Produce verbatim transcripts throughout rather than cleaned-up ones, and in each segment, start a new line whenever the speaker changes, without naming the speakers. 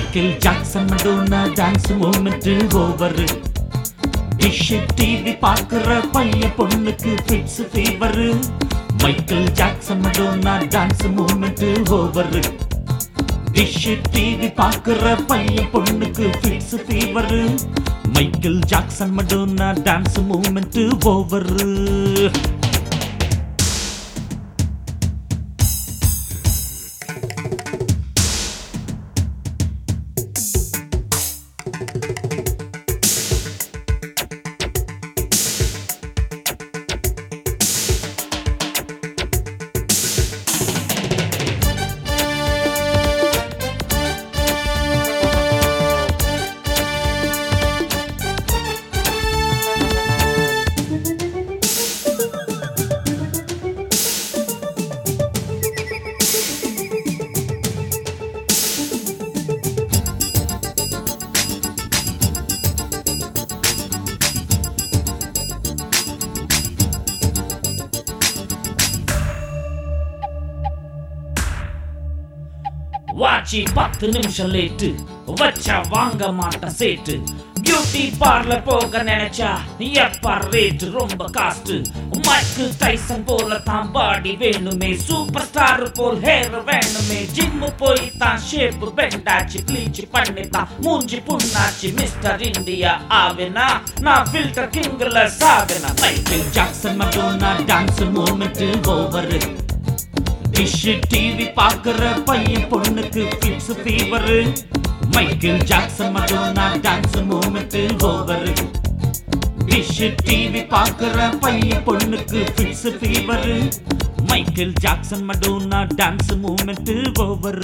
Michael Jackson Madonna dance movement over. Dish TV பார்க்கிற பையன் பொண்ணுக்கு fits fever. Michael Jackson Madonna dance movement over. Dish TV பார்க்கிற பையன் பொண்ணுக்கு fits fever. Michael Jackson Madonna dance movement over. வாட்சி பத்து நிமிஷம் லேட்டு வச்சா வாங்க மாட்டேன் சேட்டு. பியூட்டி பார்லர் போக நினைச்சா எப்ப ரேட்டு ரொம்ப காஸ்ட். மைக்கேல் டைசன் போல தான் பாடி வேணுமே, சூப்பர் ஸ்டார் போல் ஹேர் வேணுமே. ஜிம் போய் தான் ஷேப் பெண்டாச்சு, ப்ளீச் பண்ணி தான் மூஞ்சி புண்ணாச்சு. மிஸ்டர் இந்தியா ஆவேனா நான் ஃபில்டர் கிங்ல சாவேனா. Michael Jackson Madonna dance movement over. Dish TV பார்க்கிற பையன் பொண்ணுக்கு fits fever. Michael Jackson Madonna dance movement over. Dish TV பார்க்கிற பையன் பொண்ணுக்கு fits fever. Michael Jackson Madonna dance movement over.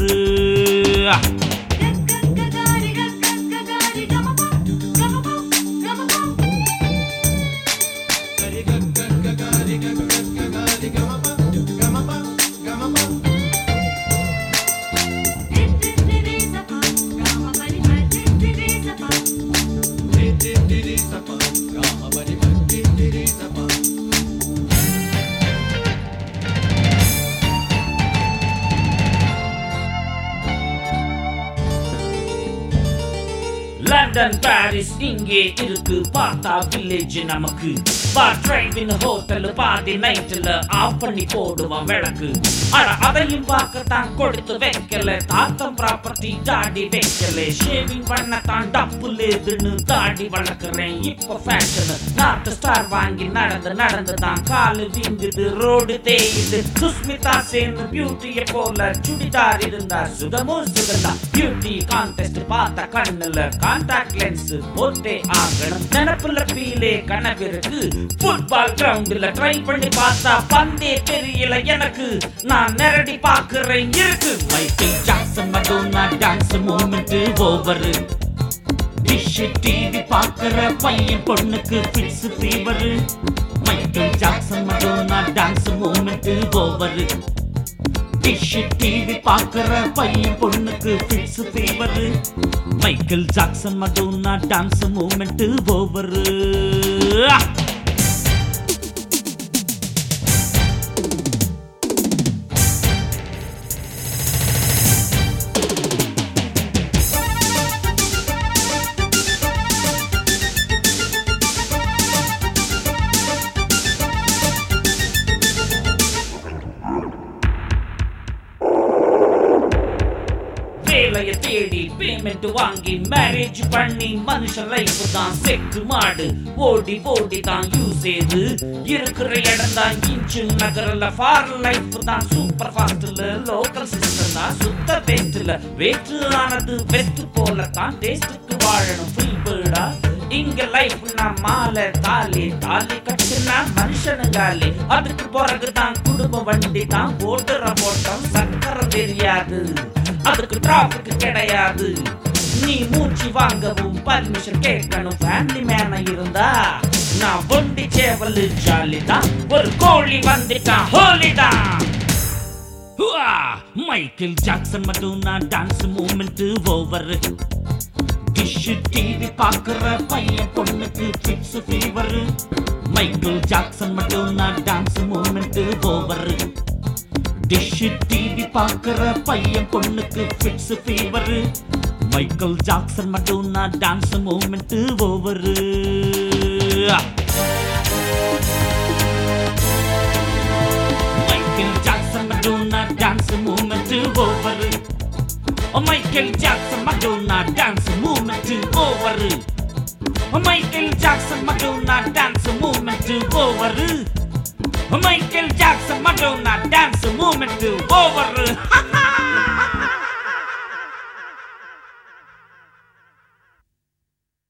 London Paris இங்கே இருக்கு, பார்த்தா வில்லேஜ் நமக்கு. பார் டிரைவின் ஹோட்டல் பாதி நைட்ல ஆஃப் பண்ணி போடுவான் விளக்கு. ஆனா அதையும் பார்க்கத்தான் கொடுத்து வைக்கல, தாத்தம் ப்ராப்பர்ட்டி தாடி வைக்கல. ஷேவிங் பண்ணத்தான் டப்பு லேதுன்னு தாடி வளர்க்குறேன் இப்ப ஃபேஷன். நார்த் ஸ்டார் வாங்கி நடந்து நடந்து தான் காலு வீங்குது, ரோடு தேயுது. சுஸ்மிதா சேன் பியூட்டிய போல சுடிதார் இருந்தா சுகமும் சுகந்தா. பியூட்டி கான்டெஸ்ட் பார்த்த கண்ணுல கான்டாக்ட் லென்ஸ் போட்டே ஆகணும். நினப்புல பீலே கனவிருக்கு, ஃபுட்பால் கிரவுண்ட்ல ட்ரை பண்ணி பார்த்தா பந்தே தெரியல எனக்கு. நான் நேரடி பார்க்கிறேன் இருக்கு. Michael Jackson Madonna dance movement over. Dish TV பார்க்கிற பையன் பொண்ணுக்கு fits fever. Michael Jackson Madonna dance movement over. Dish TV பார்க்கிற பையன் பொண்ணுக்கு fits fever. Michael Jackson Madonna dance movement over. வேலைய தேடி பேமெண்ட் வாங்கி மேரேஜ் பண்ணி மனுஷன் லைஃப் தான் செக்கு மாடு. ஓடி ஓடி தான் யூஸ் ஏது, இருக்கிற இடம் தான் இன்ச்சு நகரல. ஃபார் லைஃப் தான் சூப்பர் ஃபாஸ்ட்ல, லோக்கல் சிஸ்டம் தான் சுத்த வேஸ்ட்ல. வேஸ்ட் ஆனது வெஸ்ட் போல தான் டேஸ்டுக்கு வாழணும் ஃப்ரீ பேர்டா. இங்க லைஃப் நான் மாலை தாலி தாலி கட்டுனா மனுஷனுங்காலி. அதுக்கு பிறகுதான் குடும்ப வண்டி தான் ஓட்டுற போட்டோம் சக்கரம் தெரியாது, அதுக்கு டிராபிக் கிடையாது. நீ மூச்சு வாங்கவும் பர்மிஷன் கேட்கணும். ஃபேமிலி மேன இருந்தா நான் ஒண்டி சேவல் ஜாலி தான், ஒரு கோழி வந்துட்டான் ஹோலி தான். Michael Jackson Madonna dance movement over. Dish TV பார்க்கிற பையன் பொண்ணுக்கு fits fever. Michael Jackson Madonna dance movement over. Dish TV பார்க்கிற பையன் பொண்ணுக்கு fits fever. Michael Jackson Madonna dance movement over. Michael Jackson Madonna dance movement over. Michael Jackson Madonna dance movement over. Michael Jackson Madonna dance movement over. Michael Jackson Madonna dance movement over.